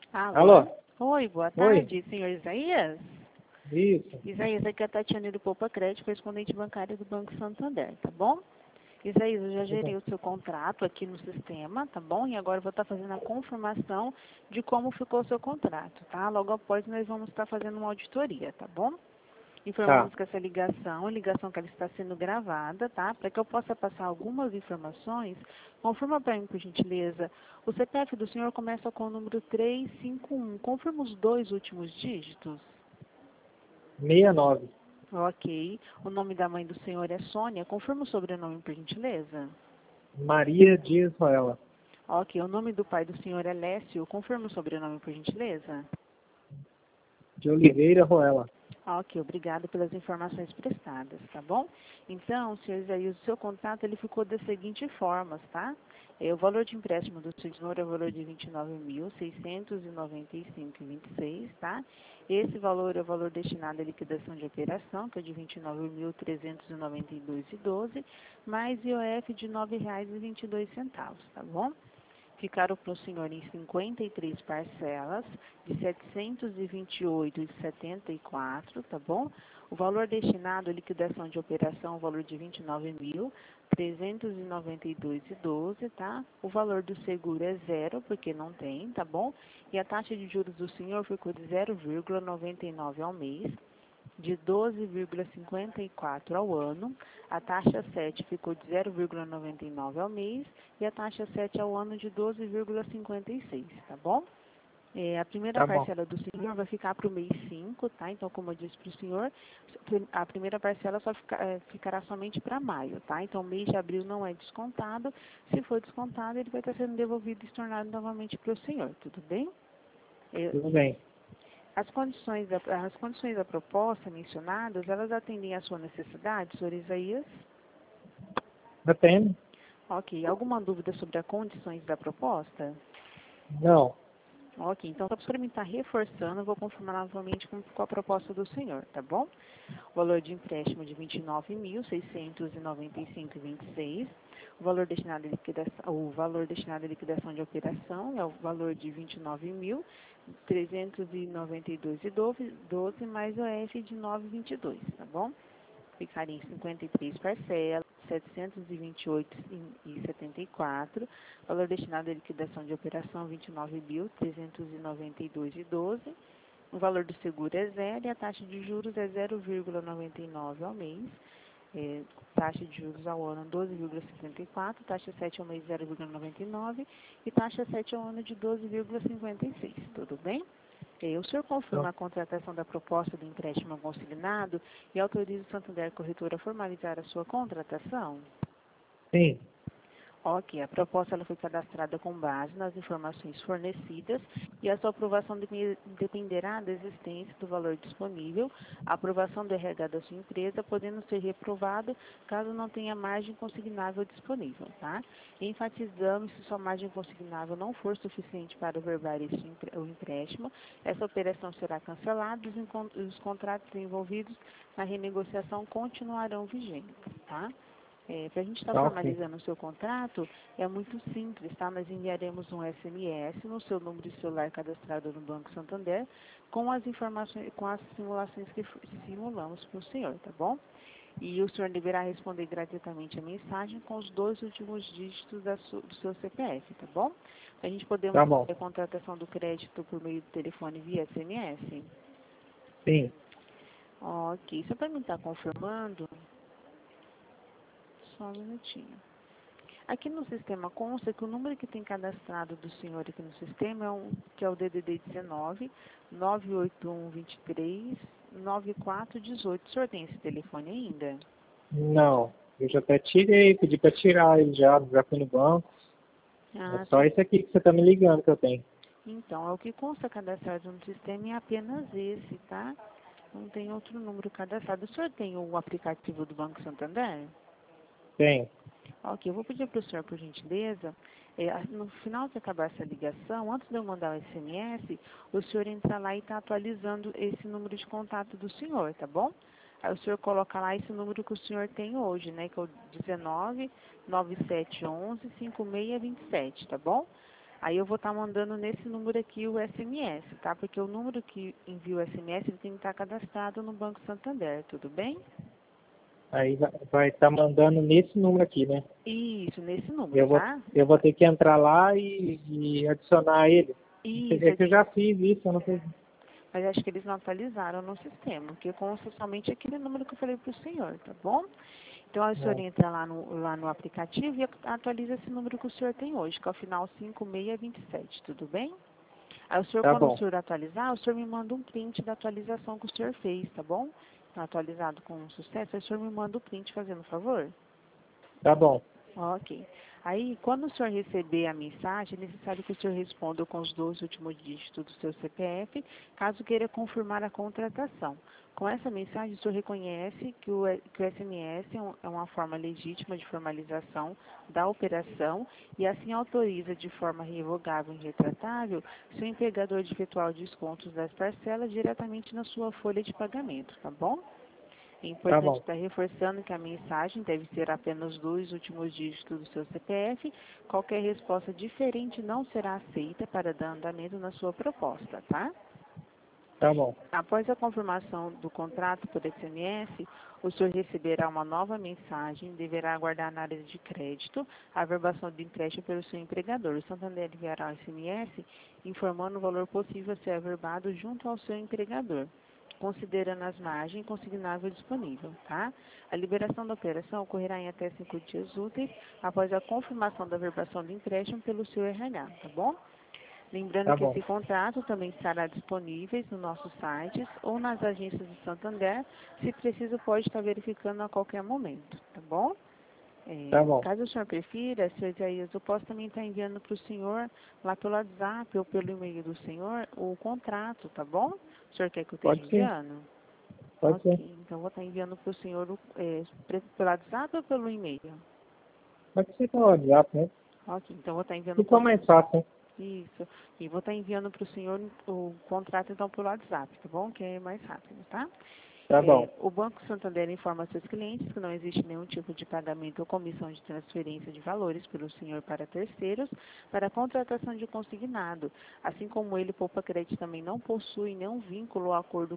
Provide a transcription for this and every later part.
Alô? Alô? Oi, boa Oi? tarde, senhor Isaías? Isso. Isaías, aqui é a Tatiane do Poupa Crédito, correspondente bancário do Banco Santander, tá bom? Isaías, eu já Tudo gerei bem. o seu contrato aqui no sistema, tá bom? E agora eu vou estar fazendo a confirmação de como ficou o seu contrato, tá? Logo após nós vamos estar fazendo uma auditoria, tá bom? Tá. Informamos que essa ligação que ela está sendo gravada, tá? Para que eu possa passar algumas informações, confirma para mim, por gentileza, o CPF do senhor começa com o número 351. Confirma os dois últimos dígitos. 69. Ok. O nome da mãe do senhor é Sônia. Confirma o sobrenome, por gentileza. Maria Dias Roela. Ok. O nome do pai do senhor é Lécio. Confirma o sobrenome, por gentileza. De Oliveira Roela. Ok, obrigado pelas informações prestadas, tá bom? Então, senhor Isaías, o seu contrato ele ficou da seguinte forma, tá? O valor de empréstimo do senhor é o valor de R$ 29.695,26, tá? Esse valor é o valor destinado à liquidação de operação, que é de R$ 29.392,12, mais IOF de R$ 9,22, tá bom? Ficaram para o senhor em 53 parcelas de R$ 728,74, tá bom? O valor destinado à liquidação de operação, o valor de R$ 29.392,12, tá? O valor do seguro é zero, porque não tem, tá bom? E a taxa de juros do senhor ficou de 0,99 ao mês, de 12,54 ao ano, a taxa 7 ficou de 0,99 ao mês e a taxa 7 ao ano de 12,56, tá bom? A primeira Tá bom. parcela do senhor vai ficar para o mês 5, tá? Então, como eu disse para o senhor, a primeira parcela ficará somente para maio, tá? Então, o mês de abril não é descontado. Se for descontado, ele vai estar sendo devolvido e estornado novamente para o senhor, tudo bem? Tudo bem. As condições da proposta mencionadas, elas atendem à sua necessidade, senhor Isaías? Depende? Ok. Alguma dúvida sobre as condições da proposta? Não. Ok. Então, só para mim estar reforçando, eu vou confirmar novamente com a proposta do senhor, tá bom? O valor de empréstimo de R$ 29.695,26. O valor destinado à liquidação de operação é o valor de R$ 29.392,12 mais o F de 9,22, tá bom? Ficaria em 53 parcelas, R$ 728,74. Valor destinado à liquidação de operação, R$ 29.392,12. O valor do seguro é zero e a taxa de juros é 0,99 ao mês. Taxa de juros ao ano 12,54, taxa 7 ao mês 0,99 e taxa 7 ao ano de 12,56. Tudo bem? O senhor Então, confirma a contratação da proposta do empréstimo consignado e autoriza o Santander Corretora a formalizar a sua contratação? sim. Ok, a proposta ela foi cadastrada com base nas informações fornecidas e a sua aprovação dependerá da existência do valor disponível, a aprovação do RH da sua empresa, podendo ser reprovado caso não tenha margem consignável disponível, tá? Enfatizamos se sua margem consignável não for suficiente para overvar o empréstimo, essa operação será cancelada e os contratos envolvidos na renegociação continuarão vigentes, tá? Para a gente estar Tá ok. formalizando o seu contrato, é muito simples, tá? Nós enviaremos um SMS no seu número de celular cadastrado no Banco Santander com as informações, com as simulações que simulamos para o senhor, tá bom? E o senhor deverá responder gratuitamente a mensagem com os dois últimos dígitos do seu CPF, tá bom? A gente podemos Tá bom. fazer a contratação do crédito por meio do telefone via SMS? Sim. Ok, só para mim estar confirmando, só um minutinho. Aqui no sistema consta que o número que tem cadastrado do senhor aqui no sistema que é o DDD 19 981 23 9418. O senhor tem esse telefone ainda? Não. Eu já até tirei, pedi pra tirar ele já fui no banco. É Ah, só tá. esse aqui que você tá me ligando que eu tenho. Então, é o que consta cadastrado no sistema é apenas esse, tá? Não tem outro número cadastrado. O senhor tem o aplicativo do Banco Santander? Tem. Ok, eu vou pedir para o senhor, por gentileza, no final de acabar essa ligação, antes de eu mandar o SMS, o senhor entra lá e está atualizando esse número de contato do senhor, tá bom? Aí o senhor coloca lá esse número que o senhor tem hoje, né, que é o 19 9711 5627, tá bom? Aí eu vou estar mandando nesse número aqui o SMS, tá? Porque o número que envia o SMS ele tem que estar cadastrado no Banco Santander, tudo bem? Aí vai estar mandando nesse número aqui, né? Isso, nesse número, Eu vou, tá? eu vou ter que entrar lá e adicionar ele. Isso, É que eu já fiz isso, eu não fiz. mas acho que eles não atualizaram no sistema, porque consta somente aquele número que eu falei para o senhor, tá bom? Então, aí o senhor Não. entra lá no aplicativo e atualiza esse número que o senhor tem hoje, que é o final 5627, tudo bem? Aí o senhor, Tá quando o bom, senhor atualizar, o senhor me manda um print da atualização que o senhor fez, tá bom? Tá atualizado com sucesso, aí o senhor me manda o print fazendo favor. tá bom, Ok. Aí, quando o senhor receber a mensagem, é necessário que o senhor responda com os 2 últimos dígitos do seu CPF, caso queira confirmar a contratação. Com essa mensagem, o senhor reconhece que o SMS é uma forma legítima de formalização da operação e assim autoriza de forma revogável e retratável seu empregador de efetuar os descontos das parcelas diretamente na sua folha de pagamento, tá bom? É tá importante bom, estar reforçando que a mensagem deve ser apenas 2 últimos dígitos do seu CPF. Qualquer resposta diferente não será aceita para dar andamento na sua proposta, tá? tá bom, Após a confirmação do contrato por SMS, o senhor receberá uma nova mensagem, deverá aguardar na área de crédito a averbação do empréstimo pelo seu empregador. O Santander enviará o SMS informando o valor possível a ser averbado junto ao seu empregador, considerando as margens consignável disponível, tá? A liberação da operação ocorrerá em até 5 dias úteis após a confirmação da averbação do empréstimo pelo seu RH, tá bom? Lembrando tá que bom, esse contrato também estará disponível no nosso site ou nas agências de Santander. Se preciso, pode estar verificando a qualquer momento, tá bom? tá bom. Caso o senhor prefira, senhor Isaías, eu posso também estar enviando para o senhor, lá pelo WhatsApp ou pelo e-mail do senhor, o contrato, tá bom? O senhor quer que eu esteja Pode ser, enviando? pode ser. Ok, então vou estar enviando para o senhor pelo WhatsApp ou pelo e-mail? Pode ser pelo WhatsApp, né? Ok, então vou estar enviando Ficou mais fácil, né? Isso. E vou estar enviando para o senhor o contrato, então, pelo WhatsApp, tá bom? Que é mais rápido, tá? Tá bom, O Banco Santander informa seus clientes que não existe nenhum tipo de pagamento ou comissão de transferência de valores pelo senhor para terceiros para a contratação de consignado. Assim como ele, Poupa Crédito também não possui nenhum vínculo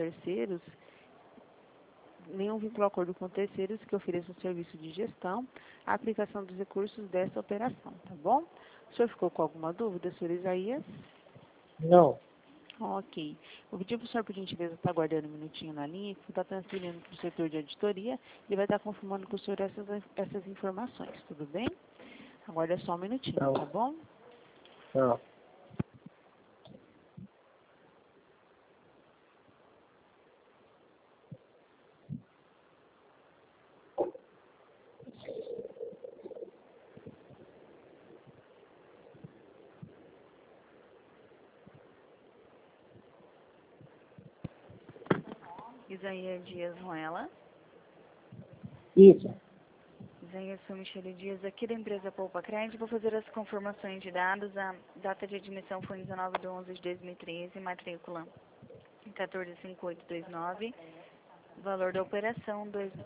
a acordo com terceiros que ofereçam serviço de gestão, a aplicação dos recursos dessa operação, tá bom? O senhor ficou com alguma dúvida, senhor Isaías? não, Ok. Eu pedi para o senhor, por gentileza, estar aguardando um minutinho na linha, que está transferindo para o setor de auditoria, ele vai estar confirmando com o senhor essas informações, tudo bem? Aguarda só um minutinho, não, tá bom? não. Isaías Dias Ruela. Isso, Isaías sou Michele Dias, aqui da empresa Poupa Crédito. Vou fazer as confirmações de dados. A data de admissão foi em 19 de 11 de 2013, matrícula 145829. Valor da operação,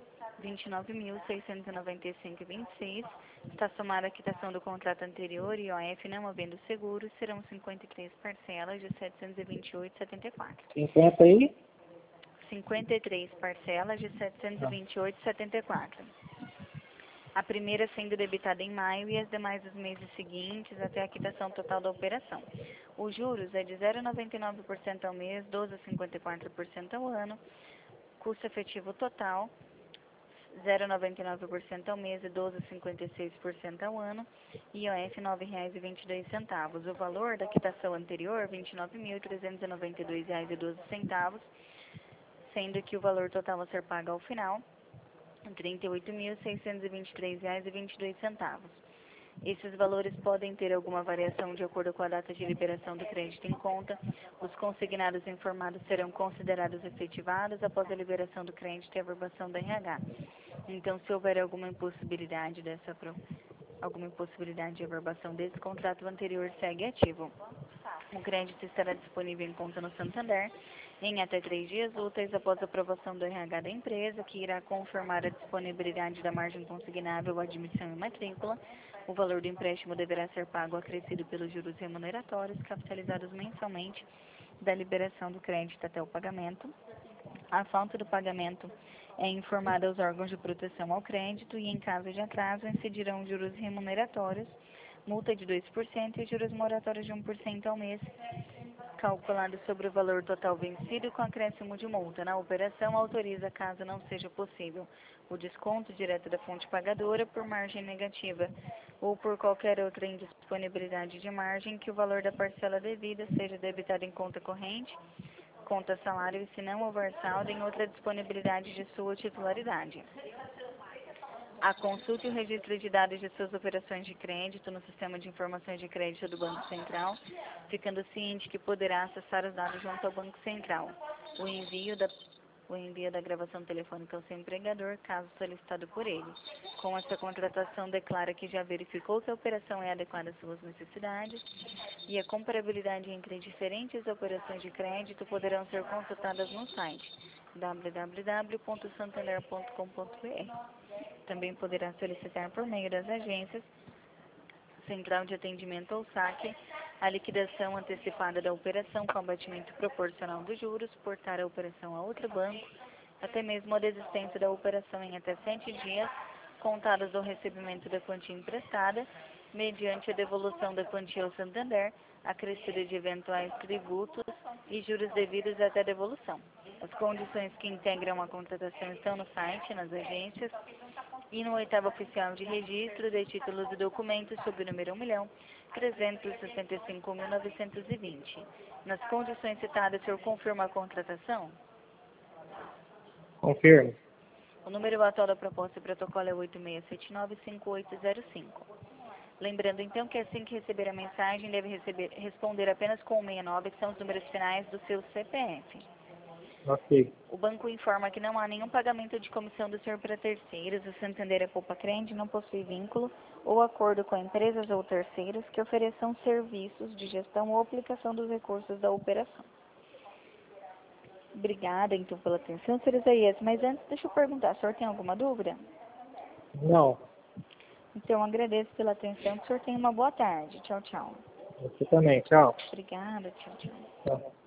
29.695,26. Está somada a quitação do contrato anterior e OF não havendo seguro, serão 53 parcelas de 728,74. 50 aí? 53 parcelas de Não. 728,74. A primeira sendo debitada em maio e as demais dos meses seguintes até a quitação total da operação. Os juros é de 0,99% ao mês, 12,54% ao ano. Custo efetivo total, 0,99% ao mês e 12,56% ao ano. IOF, R$ 9,22. O valor da quitação anterior, R$ 29.392,12, sendo que o valor total a ser pago ao final, R$ 38.623,22. Esses valores podem ter alguma variação de acordo com a data de liberação do crédito em conta. Os consignados informados serão considerados efetivados após a liberação do crédito e a averbação da RH. Então, se houver alguma impossibilidade de averbação desse contrato, o anterior segue ativo. O crédito estará disponível em conta no Santander em até 3 dias úteis após a aprovação do RH da empresa, que irá confirmar a disponibilidade da margem consignável, admissão e matrícula. O valor do empréstimo deverá ser pago acrescido pelos juros remuneratórios capitalizados mensalmente da liberação do crédito até o pagamento. A falta do pagamento é informada aos órgãos de proteção ao crédito e, em caso de atraso, incidirão juros remuneratórios, multa de 2% e juros moratórios de 1% ao mês, calculado sobre o valor total vencido com acréscimo de multa. Na operação, autoriza, caso não seja possível, o desconto direto da fonte pagadora por margem negativa ou por qualquer outra indisponibilidade de margem, que o valor da parcela devida seja debitado em conta corrente, conta salário, e se não houver saldo, em outra disponibilidade de sua titularidade. A consulta e o registro de dados de suas operações de crédito no Sistema de Informações de Crédito do Banco Central, ficando ciente que poderá acessar os dados junto ao Banco Central. O envio da gravação telefônica ao seu empregador, caso solicitado por ele. Com essa contratação, declara que já verificou que a operação é adequada às suas necessidades e a comparabilidade entre diferentes operações de crédito poderão ser consultadas no site www.santander.com.br. Também poderá solicitar por meio das agências, Central de Atendimento ou SAC, a liquidação antecipada da operação com abatimento proporcional dos juros, portar a operação a outro banco, até mesmo a desistência da operação em até 7 dias, contados do recebimento da quantia emprestada, mediante a devolução da quantia ao Santander, acrescida de eventuais tributos e juros devidos até a devolução. As condições que integram a contratação estão no site, nas agências e no oitavo oficial de registro de títulos e documentos sob o número 1.365.920. Nas condições citadas, o senhor confirma a contratação? Confirmo. O número atual da proposta e protocolo é 8679-5805. Lembrando, então, que assim que receber a mensagem, deve responder apenas com o 69, que são os números finais do seu CPF. Ok. O banco informa que não há nenhum pagamento de comissão do senhor para terceiros. O Santander é poupa crente, não possui vínculo ou acordo com empresas ou terceiros que ofereçam serviços de gestão ou aplicação dos recursos da operação. Obrigada, então, pela atenção, Sr. Isaías. Mas antes, deixa eu perguntar, o senhor tem alguma dúvida? Não. Então, agradeço pela atenção. Que o senhor tenha uma boa tarde. Tchau, tchau. Você também. Tchau. Obrigada, tchau, tchau. Tchau.